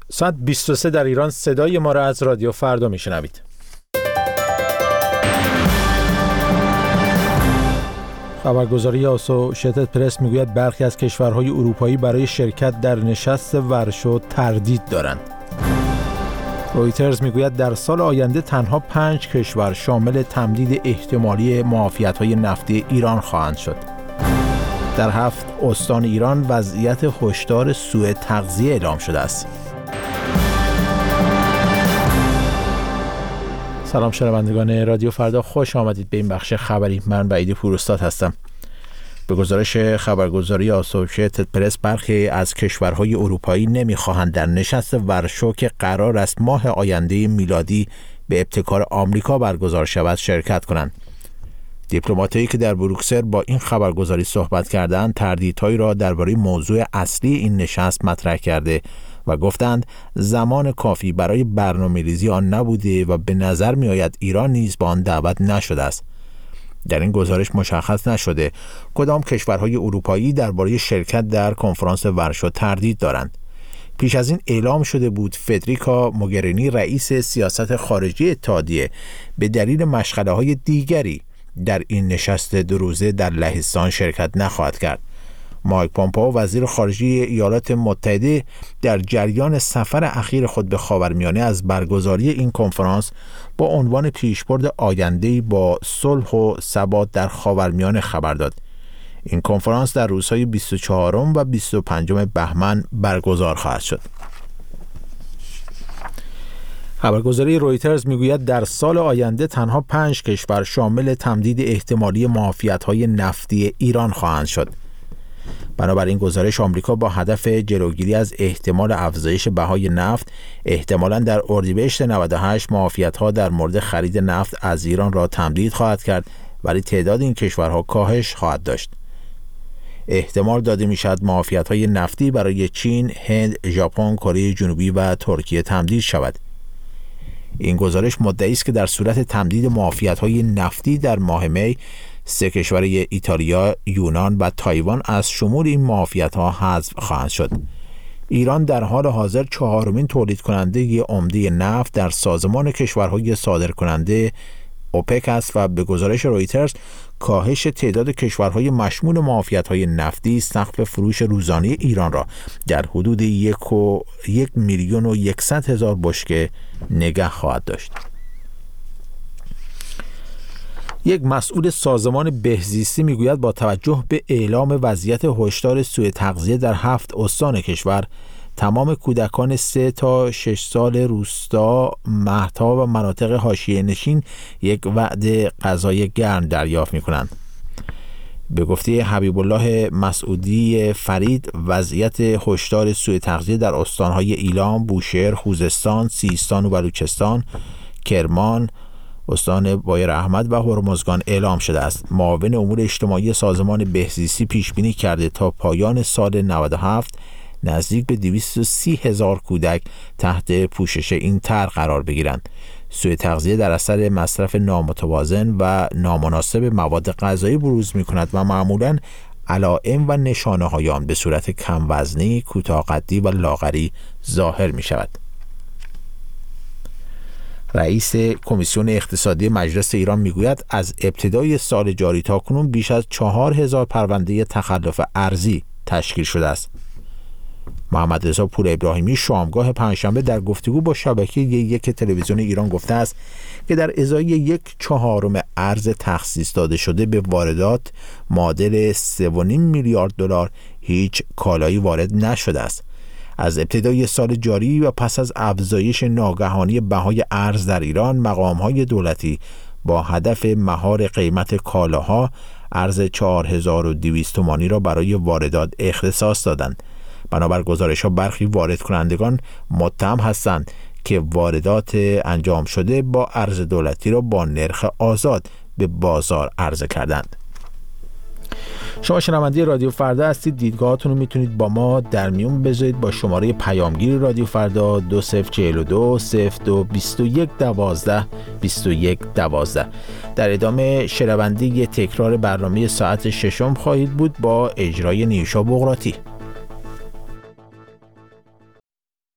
ساعت 23 در ایران صدای ما را از رادیو فردا میشنوید. خبرگزاری آسوشیتد پرس میگوید برخی از کشورهای اروپایی برای شرکت در نشست ورشو تردید دارند. رویترز میگوید در سال آینده تنها 5 کشور شامل تمدید احتمالی معافیت‌های نفتی ایران خواهند شد. در 7 استان ایران وضعیت هشدار سوء تغذیه اعلام شده است. سلام شنوندگان رادیو فردا، خوش آمدید به این بخش خبری. من وحید پوراستاد هستم. به گزارش خبرگزاری آسوشیتد پرس برخی از کشورهای اروپایی نمیخواهند در نشست ورشو که قرار است ماه آینده میلادی به ابتکار آمریکا برگزار شود شرکت کنند. دیپلماتایی که در بروکسل با این خبرگزاری صحبت کردند تردیدهایی را درباره موضوع اصلی این نشست مطرح کرده و گفتند زمان کافی برای برنامه‌ریزی آن نبوده و به نظر می‌آید ایران نیز با آن دعوت نشده است. در این گزارش مشخص نشده کدام کشورهای اروپایی درباره شرکت در کنفرانس ورشو تردید دارند. پیش از این اعلام شده بود فدریکا موگرینی رئیس سیاست خارجی اتحادیه به دلیل مشغله‌های دیگری در این نشست 2 روزه در لهستان شرکت نخواهد کرد. مایک پومپئو وزیر خارجه ایالات متحده در جریان سفر اخیر خود به خاورمیانه از برگزاری این کنفرانس با عنوان پیشبرد آینده‌ای با صلح و ثبات در خاورمیانه خبر داد. این کنفرانس در روزهای 24 و 25 بهمن برگزار خواهد شد. خبرگزاری رویترز میگوید در سال آینده تنها 5 کشور شامل تمدید احتمالی معافیت‌های نفتی ایران خواهند شد. بنابراین گزارش آمریکا با هدف جلوگیری از احتمال افزایش بهای نفت احتمالاً در اردیبهشت 98 معافیت‌ها در مورد خرید نفت از ایران را تمدید خواهد کرد، ولی تعداد این کشورها کاهش خواهد داشت. احتمال داده می‌شود معافیت‌های نفتی برای چین، هند، ژاپن، کره جنوبی و ترکیه تمدید شود. این گزارش مدعی است که در صورت تمدید معافیت‌های نفتی در ماه می 3 کشور ایتالیا، یونان و تایوان از شمول این معافیت‌ها حذف خواهند شد. ایران در حال حاضر 4مین تولید کننده عمده نفت در سازمان کشورهای صادرکننده اوپک است و به گزارش رویترز کاهش تعداد کشورهای مشمول معافیت‌های نفتی سقف فروش روزانه ایران را در حدود 1,100,000 بشکه نگه خواهد داشت. یک مسئول سازمان بهزیستی میگوید با توجه به اعلام وضعیت هشدار سوء تغذیه در 7 استان کشور تمام کودکان 3 تا 6 سال روستا، مهدها و مناطق حاشیه نشین یک وعده غذای گرم دریافت می‌کنند. به گفته حبیب الله مسعودی فرید وضعیت هشدار سوء تغذیه در استان‌های ایلام، بوشهر، خوزستان، سیستان و بلوچستان، کرمان، استان بایر احمد و هرمزگان اعلام شده است. معاون امور اجتماعی سازمان بهزیستی پیش بینی کرده تا پایان سال 97 نزدیک به 230,000 کودک تحت پوشش این طرح قرار بگیرند. سوء تغذیه در اثر مصرف نامتوازن و نامناسب مواد غذایی بروز می‌کند و معمولاً علائم و نشانه‌های آن به صورت کم وزنی، کوتاه قدی و لاغری ظاهر می‌شود. رئیس کمیسیون اقتصادی مجلس ایران میگوید از ابتدای سال جاری تا کنون بیش از 4,000 پرونده تخلف ارضی تشکیل شده است. محمد رضا پور ابراهیمی شامگاه پنجشنبه در گفتگو با شبکه 1 تلویزیون ایران گفته است که در ازای 1/4 ارز تخصیص داده شده به واردات معادل 3.5 میلیارد دلار هیچ کالایی وارد نشده است. از ابتدای سال جاری و پس از افزایش ناگهانی بهای ارز در ایران، مقام‌های دولتی با هدف مهار قیمت کالاها ارز 4,200 تومانی را برای واردات اختصاص دادند. بنابر گزارش‌ها برخی وارد کنندگان متهم هستند که واردات انجام شده با ارز دولتی را با نرخ آزاد به بازار عرضه کردند. شما شنونده رادیو فردا هستید. دیدگاهاتون رو میتونید با ما در میون بذارید با شماره پیامگیر رادیو فردا 2042 02 21 12 21 12. در ادامه شنونده تکرار برنامه ساعت 6 خواهید بود با اجرای نیوشا بغراتی.